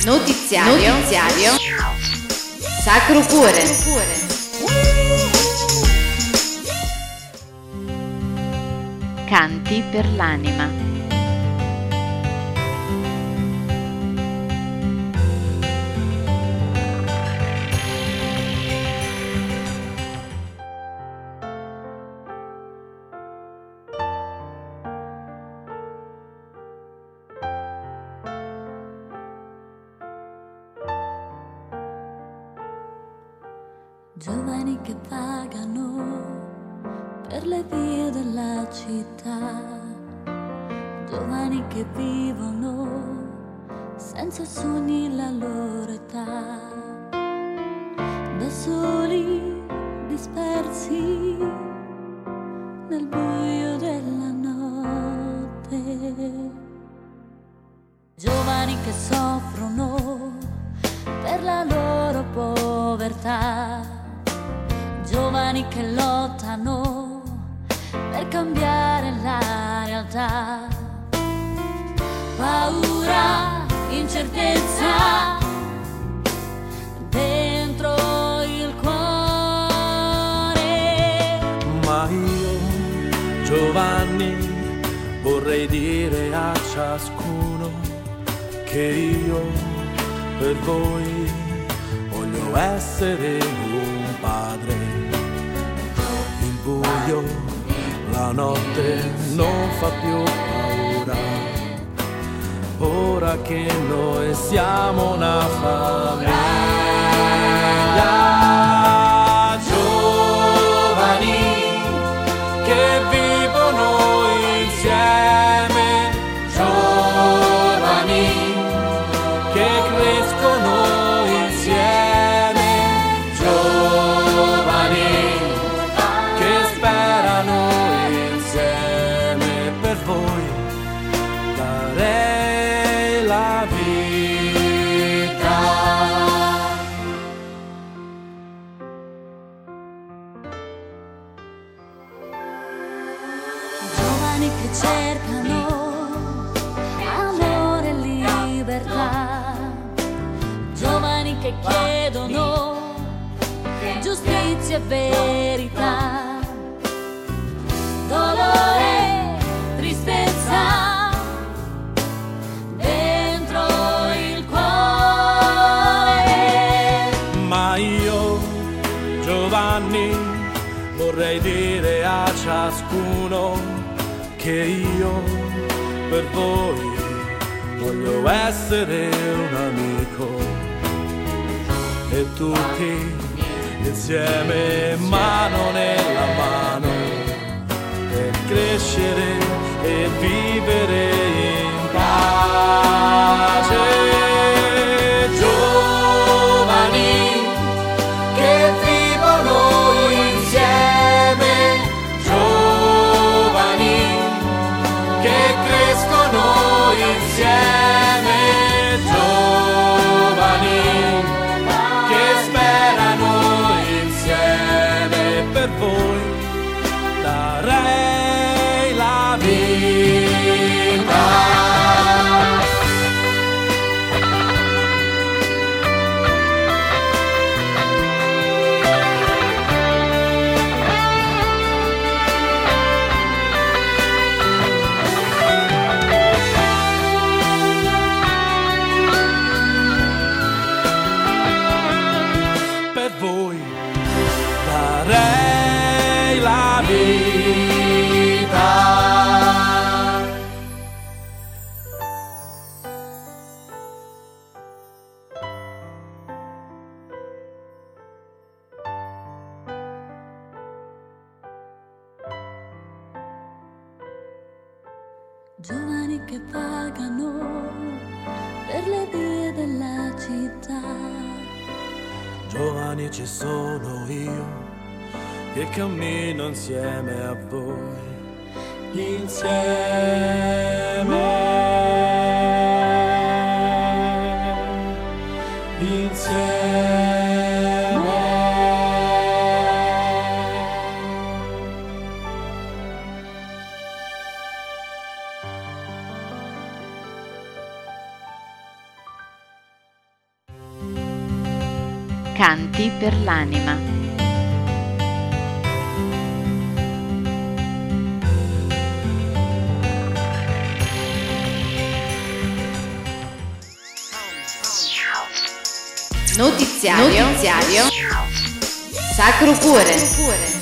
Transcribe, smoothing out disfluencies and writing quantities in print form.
Notiziario Sacro Cuore. Canti per l'anima. Giovani che vagano per le vie della città, giovani che vivono senza sogni la loro età, da soli, dispersi nel buio della notte, giovani che soffrono per la loro povertà, giovani che lottano per cambiare la realtà. Paura, incertezza dentro il cuore. Ma io, Giovanni, vorrei dire a ciascuno che io per voi voglio essere un padre. Il buio, la notte non fa più paura, ora che noi siamo una famiglia. Giovani che vivono insieme, giovani che crescono insieme, giovani che sperano insieme. Per voi darei la vita. Giovani che cercano amore e libertà, giovani che chiedono giustizia e verità, dolore, tristezza dentro il cuore. Ma io, Giovanni, vorrei dire a ciascuno che io per voi voglio essere un amico. E tutti insieme, mano nella mano, per crescere e vivere in pace. Giovani che vivono insieme, giovani che crescono insieme, giovani che sperano insieme. Per voi darei la vita. Per voi darei la vita. Giovani che vagano per le vie della città, Giovani, ci sono io che cammino insieme a voi, insieme. Canti per l'anima. Notiziario Sacro Cuore.